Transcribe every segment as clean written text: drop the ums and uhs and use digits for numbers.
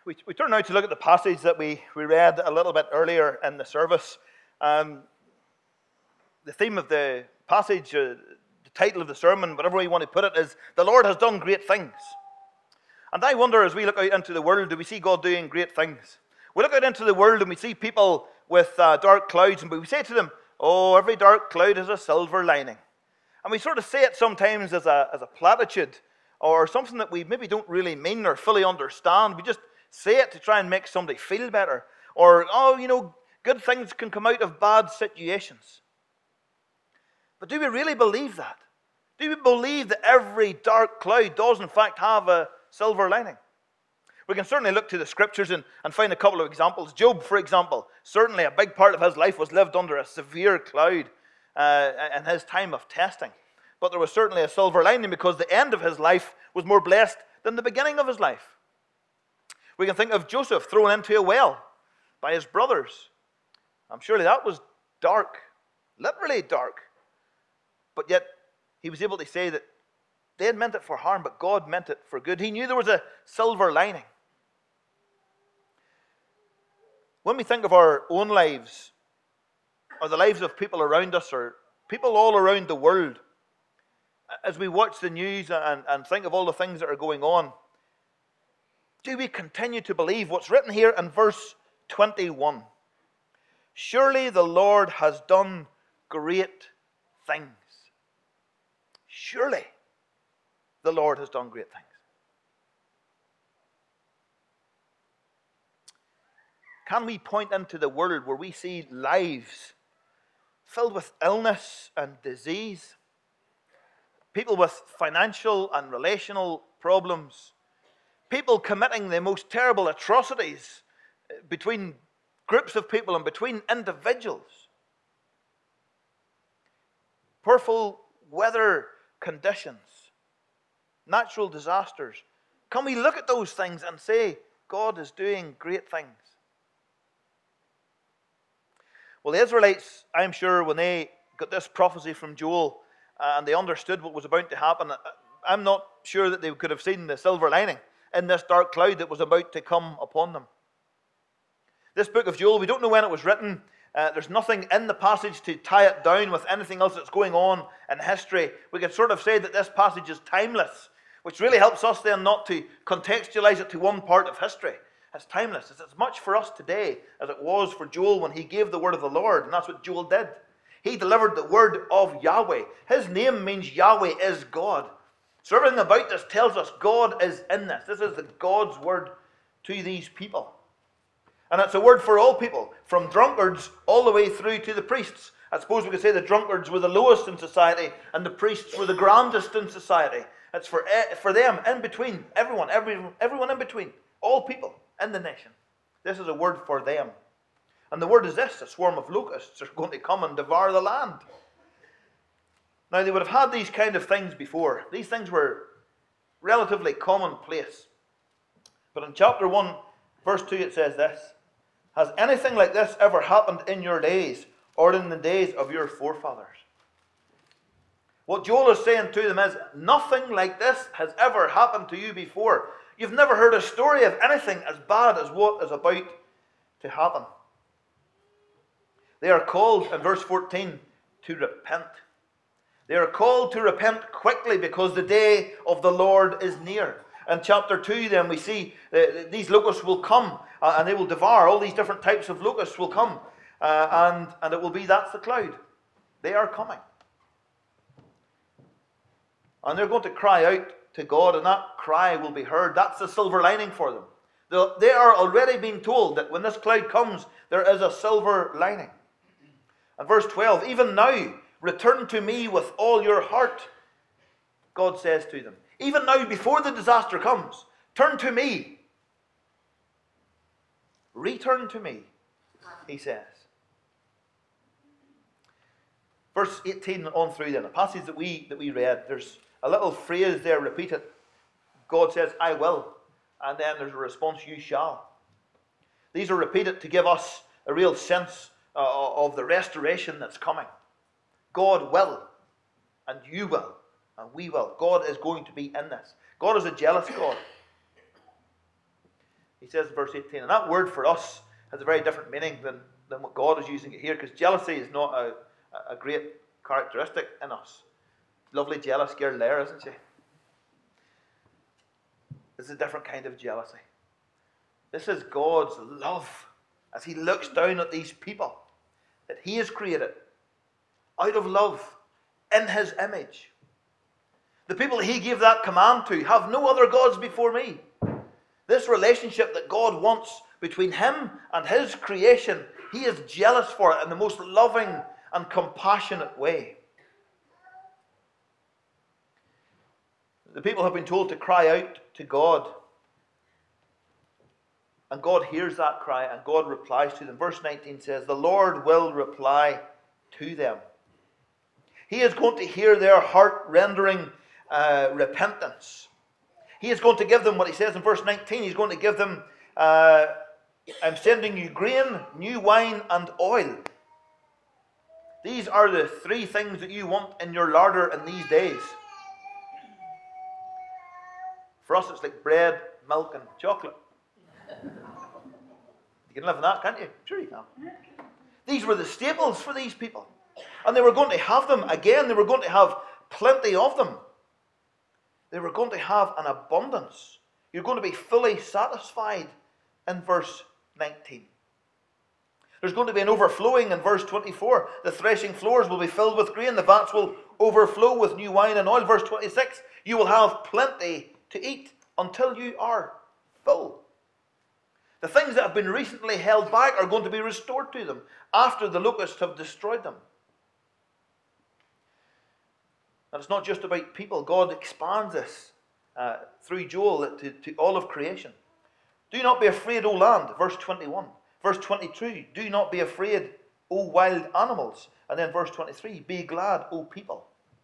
We turn now to look at the passage that we read a little bit earlier in the service. The theme of the passage, the title of the sermon, whatever way you want to put it, is "The Lord has done great things." And I wonder, as we look out into the world, do we see God doing great things? We look out into the world and we see people with dark clouds, and we say to them, "Oh, every dark cloud has a silver lining." And we sort of say it sometimes as a platitude, or something that we maybe don't really mean or fully understand. We just say it to try and make somebody feel better. Or, good things can come out of bad situations. But do we really believe that? Do we believe that every dark cloud does in fact have a silver lining? We can certainly look to the scriptures and find a couple of examples. Job, for example, certainly a big part of his life was lived under a severe cloud in his time of testing. But there was certainly a silver lining, because the end of his life was more blessed than the beginning of his life. We can think of Joseph thrown into a well by his brothers. I'm sure that was dark, literally dark. But yet he was able to say that they had meant it for harm, but God meant it for good. He knew there was a silver lining. When we think of our own lives, or the lives of people around us, or people all around the world, as we watch the news and think of all the things that are going on, do we continue to believe what's written here in verse 21? Surely the Lord has done great things. Surely the Lord has done great things. Can we point into the world where we see lives filled with illness and disease, people with financial and relational problems, people committing the most terrible atrocities between groups of people and between individuals, powerful weather conditions, natural disasters? Can we look at those things and say, God is doing great things? Well, the Israelites, I'm sure, when they got this prophecy from Joel and they understood what was about to happen, I'm not sure that they could have seen the silver lining in this dark cloud that was about to come upon them. This book of Joel, we don't know when it was written. There's nothing in the passage to tie it down with anything else that's going on in history. We could sort of say that this passage is timeless, which really helps us then not to contextualize it to one part of history. It's timeless. It's as much for us today as it was for Joel when he gave the word of the Lord, and that's what Joel did. He delivered the word of Yahweh. His name means Yahweh is God. So everything about this tells us God is in this. This is God's word to these people. And it's a word for all people, from drunkards all the way through to the priests. I suppose we could say the drunkards were the lowest in society and the priests were the grandest in society. It's for them, in between, everyone in between, all people in the nation. This is a word for them. And the word is this: a swarm of locusts are going to come and devour the land. Now, they would have had these kind of things before. These things were relatively commonplace. But in chapter 1, verse 2, it says this: has anything like this ever happened in your days, or in the days of your forefathers? What Joel is saying to them is, nothing like this has ever happened to you before. You've never heard a story of anything as bad as what is about to happen. They are called, in verse 14, to repent. They are called to repent quickly, because the day of the Lord is near. In chapter 2 then we see these locusts will come and they will devour. All these different types of locusts will come and it will be, that's the cloud. They are coming. And they're going to cry out to God, and that cry will be heard. That's the silver lining for them. They are already being told that when this cloud comes, there is a silver lining. And verse 12, even now, return to me with all your heart, God says to them. Even now, before the disaster comes, turn to me. Return to me, he says. Verse 18 on through then, a passage that we read, there's a little phrase there repeated. God says, I will. And then there's a response, you shall. These are repeated to give us a real sense of the restoration that's coming. God will, and you will, and we will. God is going to be in this. God is a jealous God. He says in verse 18, and that word for us has a very different meaning than what God is using it here, because jealousy is not a great characteristic in us. Lovely jealous girl there, isn't she? This is a different kind of jealousy. This is God's love as he looks down at these people that he has created out of love in his image. The people that he gave that command to, have no other gods before me. This relationship that God wants between him and his creation, he is jealous for it in the most loving and compassionate way. The people have been told to cry out to God. And God hears that cry and God replies to them. Verse 19 says, the Lord will reply to them. He is going to hear their heart-rendering repentance. He is going to give them what he says in verse 19. He's going to give them, I'm sending you grain, new wine, and oil. These are the three things that you want in your larder in these days. For us, it's like bread, milk, and chocolate. You can live on that, can't you? Sure you can. These were the staples for these people. And they were going to have them again. They were going to have plenty of them. They were going to have an abundance. You're going to be fully satisfied in verse 19. There's going to be an overflowing in verse 24. The threshing floors will be filled with grain. The vats will overflow with new wine and oil. Verse 26, you will have plenty to eat until you are full. The things that have been recently held back are going to be restored to them after the locusts have destroyed them. And it's not just about people. God expands this through Joel to all of creation. Do not be afraid, O land, verse 21. Verse 22, do not be afraid, O wild animals. And then verse 23, be glad, O people.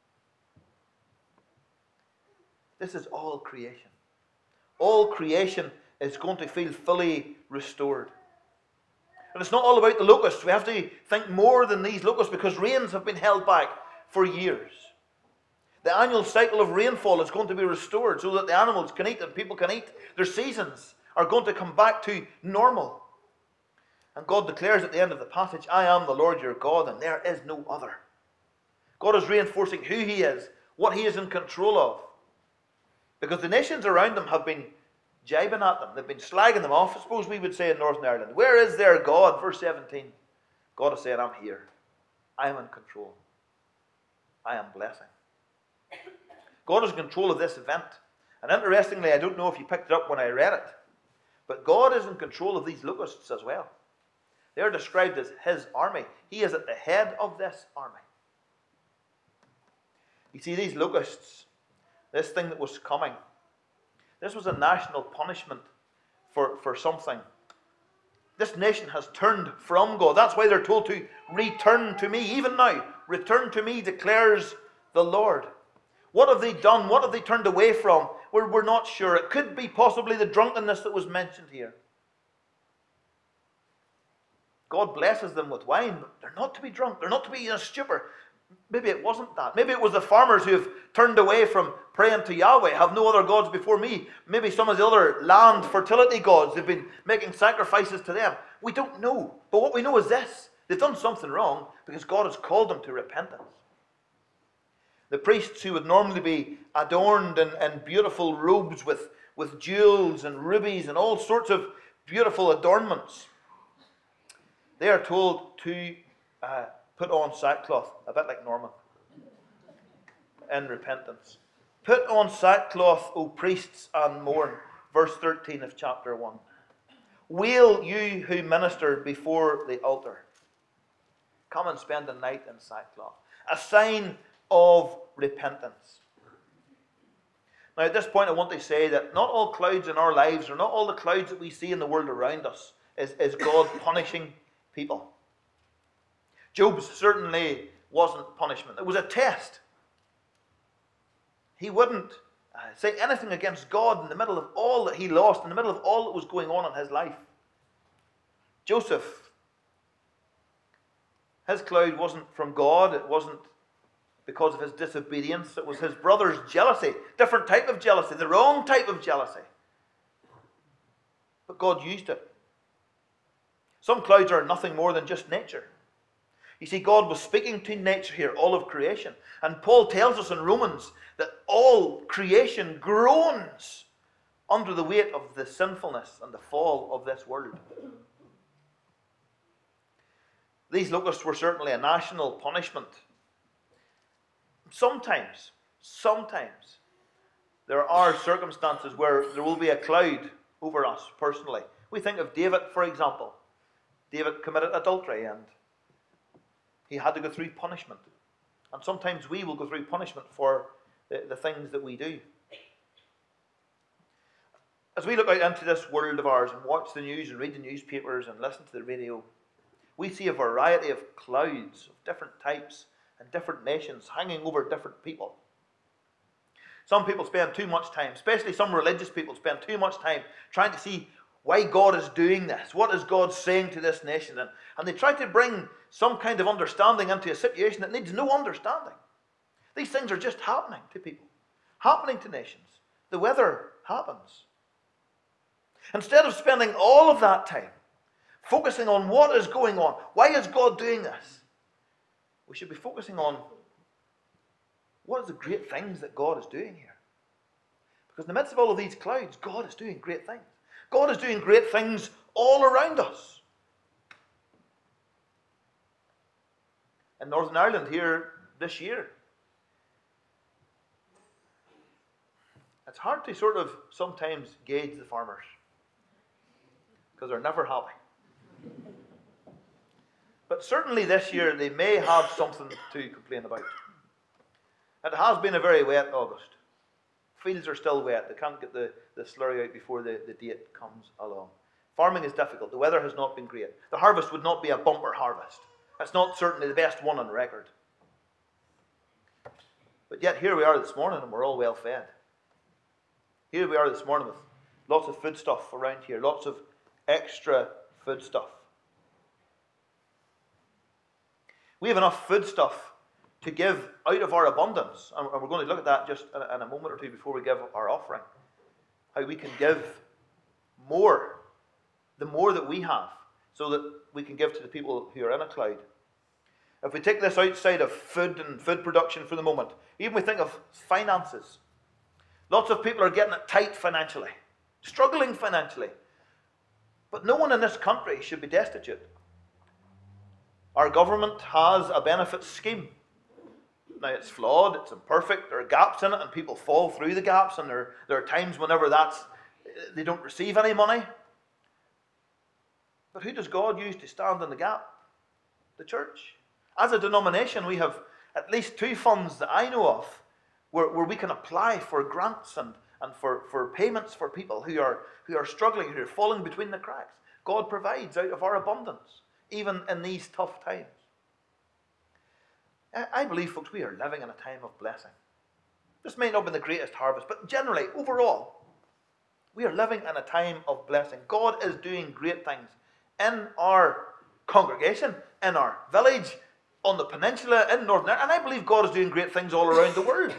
This is all creation. All creation is going to feel fully restored. And it's not all about the locusts. We have to think more than these locusts because rains have been held back for years. The annual cycle of rainfall is going to be restored so that the animals can eat and people can eat. Their seasons are going to come back to normal. And God declares at the end of the passage, I am the Lord your God and there is no other. God is reinforcing who he is, what he is in control of. Because the nations around them have been jibing at them. They've been slagging them off, I suppose we would say in Northern Ireland. Where is their God? Verse 17. God is saying, I'm here. I am in control. I am blessing. God is in control of this event. And interestingly, I don't know if you picked it up when I read it, but God is in control of these locusts as well. They are described as his army. He is at the head of this army. You see, these locusts, this thing that was coming, this was a national punishment for something. This nation has turned from God. That's why they're told to return to me. Even now, return to me, declares the Lord. What have they done? What have they turned away from? We're not sure. It could be possibly the drunkenness that was mentioned here. God blesses them with wine, but they're not to be drunk. They're not to be in a stupor. Maybe it wasn't that. Maybe it was the farmers who have turned away from praying to Yahweh, have no other gods before me. Maybe some of the other land fertility gods, they've been making sacrifices to them. We don't know. But what we know is this. They've done something wrong because God has called them to repentance. The priests who would normally be adorned in beautiful robes with jewels and rubies and all sorts of beautiful adornments, they are told to put on sackcloth, a bit like Norman, in repentance. Put on sackcloth, O priests, and mourn. Verse 13 of chapter 1. Wail, you who minister before the altar. Come and spend the night in sackcloth. A sign of repentance. Now at this point I want to say that not all clouds in our lives, or not all the clouds that we see in the world around us, is God punishing people. Job certainly wasn't punishment. It was a test. He wouldn't say anything against God in the middle of all that he lost, in the middle of all that was going on in his life. Joseph, his cloud wasn't from God. It wasn't because of his disobedience. It was his brother's jealousy. Different type of jealousy. The wrong type of jealousy. but God used it. Some clouds are nothing more than just nature. You see, God was speaking to nature here, all of creation. And Paul tells us in Romans that all creation groans under the weight of the sinfulness and the fall of this world. These locusts were certainly a national punishment. Sometimes, there are circumstances where there will be a cloud over us personally. We think of David, for example. David committed adultery and he had to go through punishment. And sometimes we will go through punishment for the things that we do. As we look out into this world of ours and watch the news and read the newspapers and listen to the radio, we see a variety of clouds of different types and different nations hanging over different people. Some people spend too much time, especially some religious people, spend too much time trying to see why God is doing this. What is God saying to this nation? And they try to bring some kind of understanding into a situation that needs no understanding. These things are just happening to people, happening to nations. The weather happens. Instead of spending all of that time focusing on what is going on, why is God doing this? We should be focusing on what are the great things that God is doing here. Because in the midst of all of these clouds, God is doing great things. God is doing great things all around us. In Northern Ireland here this year, it's hard to sort of sometimes gauge the farmers because they're never happy. But certainly this year they may have something to complain about. It has been a very wet August. Fields are still wet. They can't get the slurry out before the date comes along. Farming is difficult. The weather has not been great. The harvest would not be a bumper harvest. It's not certainly the best one on record. But yet here we are this morning and we're all well fed. Here we are this morning with lots of food stuff around here. Lots of extra food stuff. We have enough food stuff to give out of our abundance. And we're going to look at that just in a moment or two before we give our offering. How we can give more, the more that we have, so that we can give to the people who are in a cloud. If we take this outside of food and food production for the moment, even we think of finances. Lots of people are getting it tight financially, struggling financially. But no one in this country should be destitute. Our government has a benefits scheme. Now it's flawed, it's imperfect, there are gaps in it and people fall through the gaps, and there are times whenever they don't receive any money. But who does God use to stand in the gap? The church. As a denomination, we have at least 2 funds that I know of where we can apply for grants and for payments for people who are struggling, who are falling between the cracks. God provides out of our abundance, even in these tough times. I believe, folks, we are living in a time of blessing. This may not be the greatest harvest, but generally, overall, we are living in a time of blessing. God is doing great things in our congregation, in our village, on the peninsula, in Northern Ireland, and I believe God is doing great things all around the world.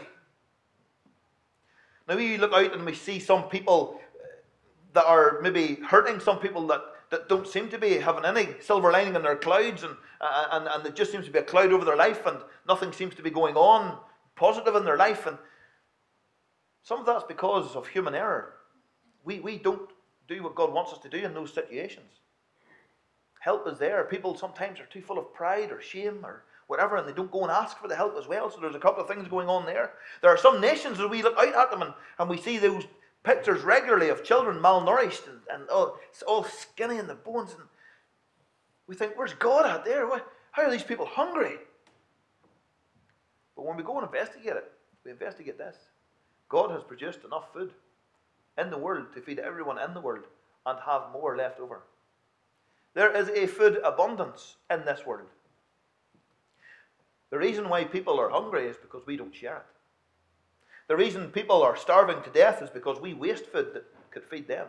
Now we look out and we see some people that are maybe hurting, some people that don't seem to be having any silver lining in their clouds, and it just seems to be a cloud over their life, and nothing seems to be going on positive in their life. And some of that's because of human error. We don't do what God wants us to do in those situations. Help is there. People sometimes are too full of pride or shame or whatever, and they don't go and ask for the help as well. So there's a couple of things going on there. There are some nations where we look out at them and we see those pictures regularly of children malnourished and it's all skinny in the bones. And we think, where's God out there? How are these people hungry? But when we go and investigate it, we investigate this. God has produced enough food in the world to feed everyone in the world and have more left over. There is a food abundance in this world. The reason why people are hungry is because we don't share it. The reason people are starving to death is because we waste food that could feed them.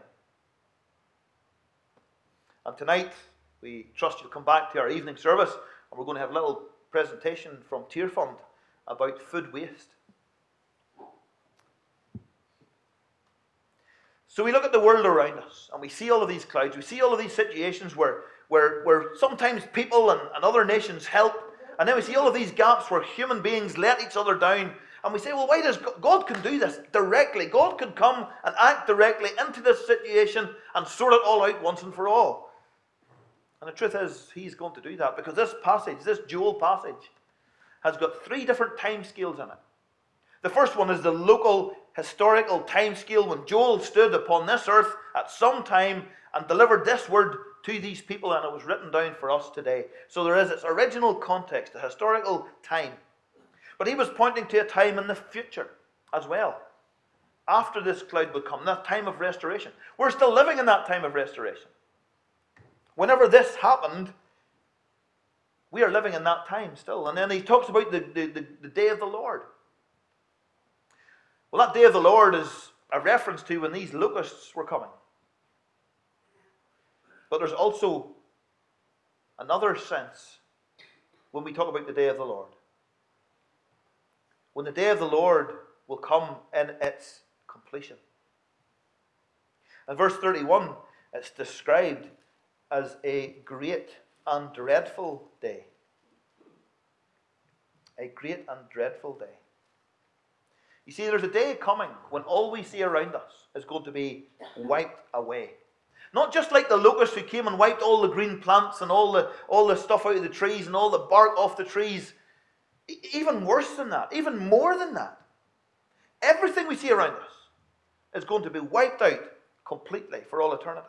And tonight, we trust you'll come back to our evening service, and we're going to have a little presentation from Tear Fund about food waste. So we look at the world around us and we see all of these clouds. We see all of these situations where sometimes people and other nations help. And then we see all of these gaps where human beings let each other down. And we say, well, why does God can do this directly? God can come and act directly into this situation and sort it all out once and for all. And the truth is, he's going to do that because this passage, this Joel passage, has got 3 different time scales in it. The first one is the local historical time scale when Joel stood upon this earth at some time and delivered this word to these people, and it was written down for us today. So there is its original context, the historical time. But he was pointing to a time in the future as well. After this cloud would come, that time of restoration. We're still living in that time of restoration. Whenever this happened, we are living in that time still. And then he talks about the day of the Lord. Well, that day of the Lord is a reference to when these locusts were coming. But there's also another sense when we talk about the day of the Lord. When the day of the Lord will come in its completion. In verse 31, it's described as a great and dreadful day. A great and dreadful day. You see, there's a day coming when all we see around us is going to be wiped away. Not just like the locusts who came and wiped all the green plants and all the stuff out of the trees and all the bark off the trees. Even worse than that, even more than that. Everything we see around us is going to be wiped out completely for all eternity.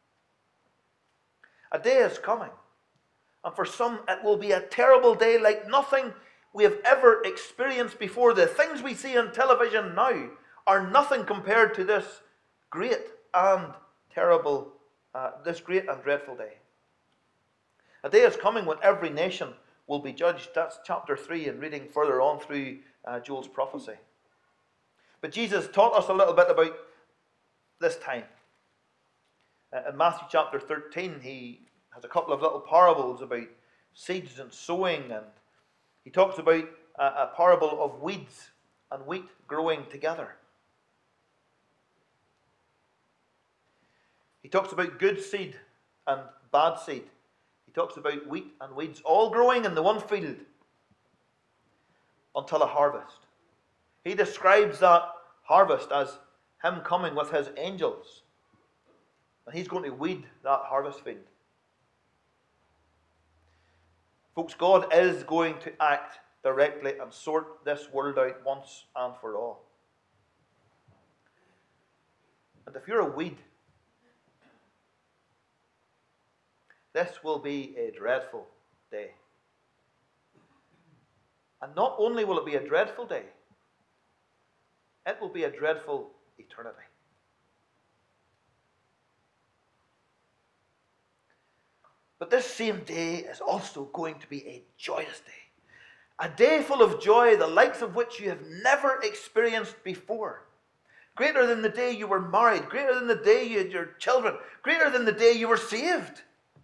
A day is coming. And for some, it will be a terrible day like nothing we have ever experienced before. The things we see on television now are nothing compared to this great and terrible, this great and dreadful day. A day is coming when every nation will be judged. That's chapter 3 and reading further on through Joel's prophecy. But Jesus taught us a little bit about this time. In Matthew chapter 13, he has a couple of little parables about seeds and sowing, and he talks about a parable of weeds and wheat growing together. He talks about good seed and bad seed. He talks about wheat and weeds all growing in the one field until a harvest. He describes that harvest as him coming with his angels. And he's going to weed that harvest field. Folks, God is going to act directly and sort this world out once and for all. And if you're a weed, this will be a dreadful day. And not only will it be a dreadful day, it will be a dreadful eternity. But this same day is also going to be a joyous day. A day full of joy, the likes of which you have never experienced before. Greater than the day you were married, greater than the day you had your children, greater than the day you were saved.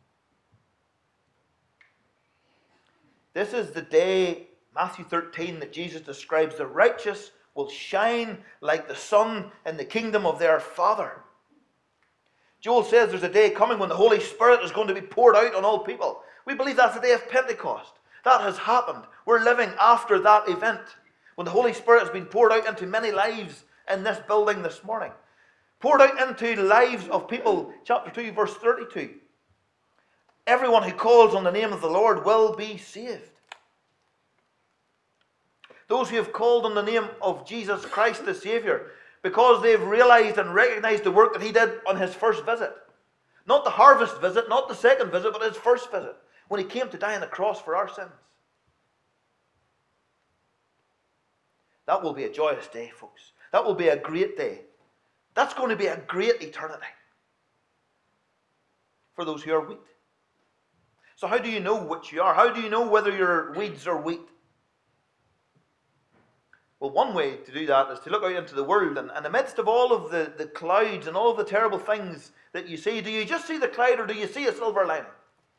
This is the day, Matthew 13, that Jesus describes the righteous will shine like the sun in the kingdom of their Father. Joel says there's a day coming when the Holy Spirit is going to be poured out on all people. We believe that's the day of Pentecost. That has happened. We're living after that event, when the Holy Spirit has been poured out into many lives in this building this morning. Poured out into the lives of people, chapter 2, verse 32. Everyone who calls on the name of the Lord will be saved. Those who have called on the name of Jesus Christ the Savior, because they've realized and recognized the work that he did on his first visit. Not the harvest visit, not the second visit, but his first visit, when he came to die on the cross for our sins. That will be a joyous day, folks. That will be a great day. That's going to be a great eternity for those who are wheat. So how do you know which you are? How do you know whether you're weeds or wheat? Well, one way to do that is to look out into the world, and in the midst of all of the clouds and all of the terrible things that you see, do you just see the cloud or do you see a silver lining?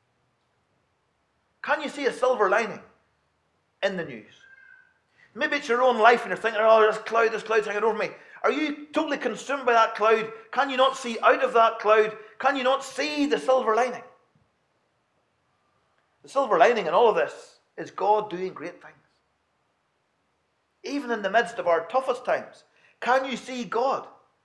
Can you see a silver lining in the news? Maybe it's your own life and you're thinking, oh, this cloud's hanging over me. Are you totally consumed by that cloud? Can you not see out of that cloud? Can you not see the silver lining? The silver lining in all of this is God doing great things. Even in the midst of our toughest times, can you see God?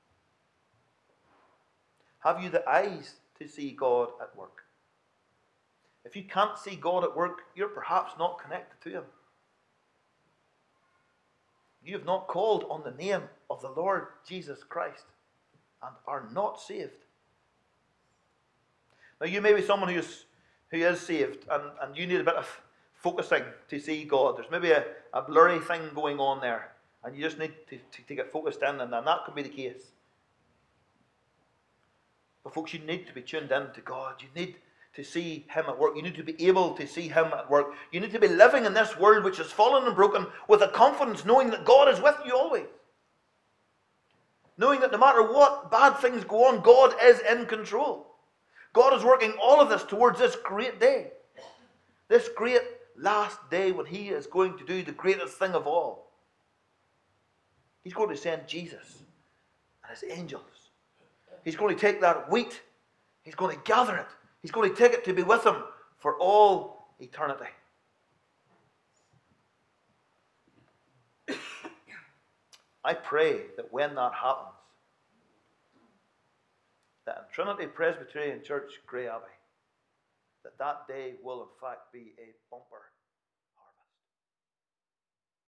Have you the eyes to see God at work? If you can't see God at work, you're perhaps not connected to Him. You have not called on the name of the Lord Jesus Christ and are not saved. Now, you may be someone who is saved and you need a bit of focusing to see God. There's maybe a blurry thing going on there and you just need to get focused in, and that could be the case. But folks, you need to be tuned in to God. You need to see Him at work. You need to be able to see Him at work. You need to be living in this world which is fallen and broken with a confidence knowing that God is with you always. Knowing that no matter what bad things go on, God is in control. God is working all of this towards this great day. This great last day when He is going to do the greatest thing of all. He's going to send Jesus and His angels. He's going to take that wheat. He's going to gather it. He's going to take it to be with Him for all eternity. I pray that when that happens, that in Trinity Presbyterian Church, Grey Abbey, that day will in fact be a bumper